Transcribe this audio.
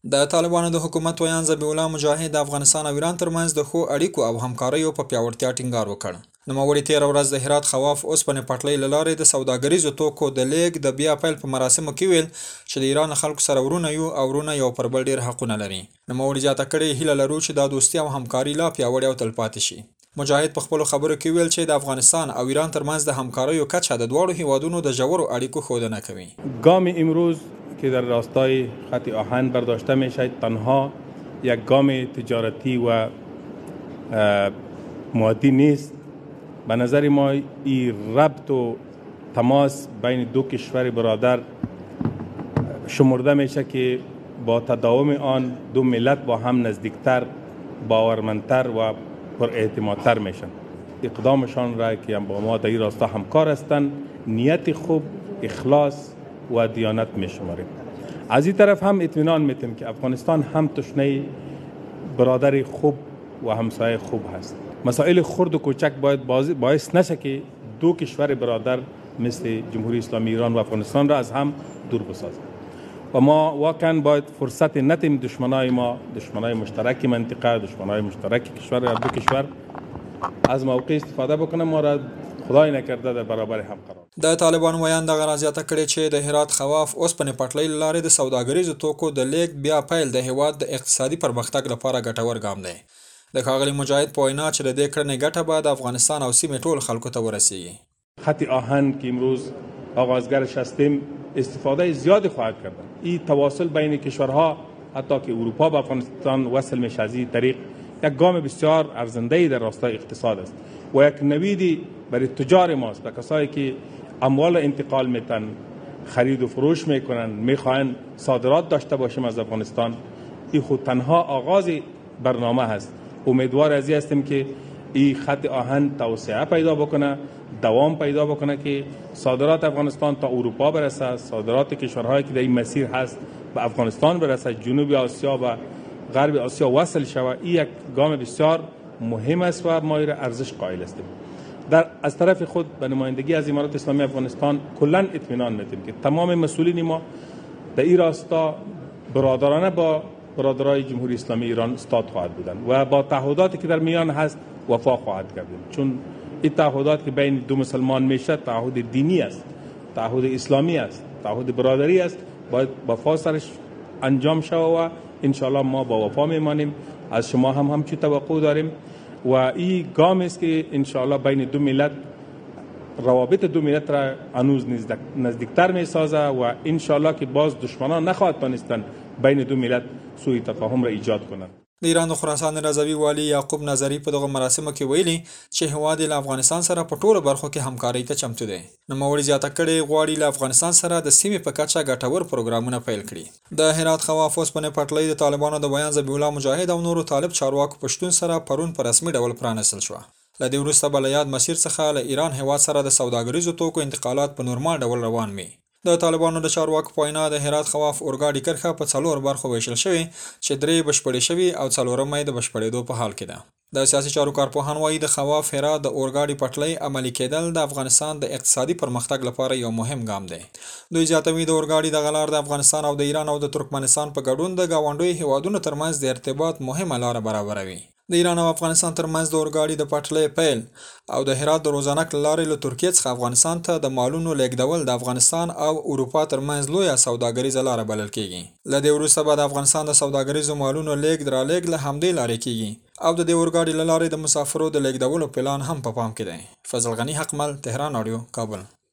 د طالبانو د حکومت ویان ذبیح الله مجاهد د افغانستان او ایران ترمنځ د ښو اړیکو او همکاریو په پیاوړتیا ټینګار وکړ. نوموړي تېره ورځ د هرات خواف اوسپنې پټلۍ له لارې د سوداګریزو توکو د لیږد د بیا پیل په مراسمو کې ویل چې د ایران خلکو سره ورونه یو او ورونه یو پر بل ډېر حقونه لري. نوموړي زیاته کړې هیله لرو چې دا دوستي او همکاري لا پیاوړې او تلپاتې شي. مجاهد په خپلو خبرو کې ویل چې د افغانستان او ایران ترمنځ د همکاریو کچه د دواړو هیوادونو د ژورو اړیکو ښودنه کوي. گام امروز که در راستای خط آهن برداشته می شود تنها یک گام تجارتی و مادی نیست. به نظر ما این ربط و تماس بین دو کشور برادر شمرده میشه که با تداوم آن دو ملت با هم نزدیکتر، باورمندتر و پر اعتمادتر میشن. اقدامشان را که با ما در این راستا همکار هستند نیت خوب، اخلاص و دیانت میشماریم. از این طرف هم اطمینان میتیم که افغانستان هم تشنه برادر خوب و همسایه خوب هست. مسائل خرد و کوچک باید باعث نشه که دو کشور برادر مثل جمهوری اسلامی ایران و افغانستان را از هم دور بسازد. و ما واقعا باید فرصت ندیم دشمنای ما، دشمنای مشترک منطقه، دشمنای مشترک کشور یا دو کشور از موقع استفاده بکنه ما را خدای نکرده در برابر هم قرار. د طالبانو ویان دغه راځياته کړې چې د هرات خواف اوسپنې پټلۍ له لارې د سوداګریزو توکو د لیږد بیا پیل د هیواد د اقتصادي پرمختګ لپاره ګټور ګام دی. د ښاغلي مجاهد په وینا چې د دې کړنې ګټه به د افغانستان او سیمې ټول خلکو ته ورسیږي. خط آهن که امروز آغازگرش هستیم استفاده زیادی خواهد کرد. این تواصل بین کشورها حتی که اروپا به افغانستان وصل میشه از این طریق یک گام بسیار ارزنده‌ای در راستای اقتصاد است و یک نویدی برای تجار ماست. و کسایی که اموال انتقال میتن، خرید و فروش میکنن، میخواهند صادرات داشته باشیم از افغانستان، این خود تنها آغاز برنامه هست. امیدوار از این هستیم که این خط آهن توسعه پیدا بکنه، دوام پیدا بکنه که صادرات افغانستان تا اروپا برسه، صادرات کشورهایی که در این مسیر هست به افغانستان برسه، جنوب آسیا و غرب آسیا وصل شود. این یک گام بسیار مهم است و ما را ارزش قائل هستیم. از طرف خود به نمایندگی از امارات اسلامی افغانستان کلا اطمینان میدیم که تمام مسئولین ما در این راستا برادرانه با برادرای جمهوری اسلامی ایران استاد خواهد بودند و با تعهداتی که در میان هست وفا خواهد کردیم. چون این تعهدات که بین دو مسلمان میشه تعهد دینی است، تعهد اسلامی است، تعهد برادری است، باید وفا سرش انجام شود و ان شاء الله ما با وفا میمانیم. از شما هم همچین توقع داریم و این گام است که ان شاء الله بین دو ملت روابط دو ملت را هنوز نزدیکتر می سازه و ان شاء الله که باز دشمنان نخواهد توانستند بین دو ملت سوء تفاهم را ایجاد کنند. د ایران د خراسان رضوي والي یعقوب نظري په دغه مراسمو کې ویلي چې هیواد له افغانستان سره په ټولو برخو کې همکارۍ ته چمتو دی. نوموړي زیاته کړې غواړي له افغانستان سره د سیمې په کچه ګټور پروګرامونه پیل کړي. د هرات خواف اوسپنې پټلۍ د طالبانو د بیان ذبیح الله مجاهد او نورو طالب چارواکو په شتون سره پرون په رسمي ډول پرانستل شوه. له دې وروسته به له یاد مسیر څخه له ایران هیواد سره د سوداګریزو توکو انتقالات په نورمال ډول روان وي. د طالبانو د چارواکو په وینا د هرات خواف اورګاډي کرښه په 4 برخو ویشل شوې چې 3 بشپړې شوي او 4مه یې د بشپړېدو په حال کې ده. د سیاسي چارو کارپوهان وایي د خواف هرات د اورګاډي پټلۍ عملي کېدل د افغانستان د اقتصادي پرمختګ لپاره یو مهم ګام دی. دوی زیاتوي د اورګاډي دغه لار د افغانستان او د ایران او د ترکمنستان په ګډون د ګاونډیو هیوادونو ترمنځ د ارتباط مهمه لار برابروي. د ایران او افغانستان ترمنځ د اورګاډي د پټلۍ پیل او د هرات د روزانک لارې له ترکیې څخه افغانستان ته د مالونو لیږدول د افغانستان او اروپا ترمنځ لویه سوداګریزه لاره بلل کېږي. له دې وروسته به د افغانستان د سوداګریزو مالونو لیږد رالیږد له همدې لارې کېږي او د دې اورګاډي له لارې د مسافرو د لیږدولو پلان هم په پام کې دی. فضل غني حقمل، تهران رادیو، کابل.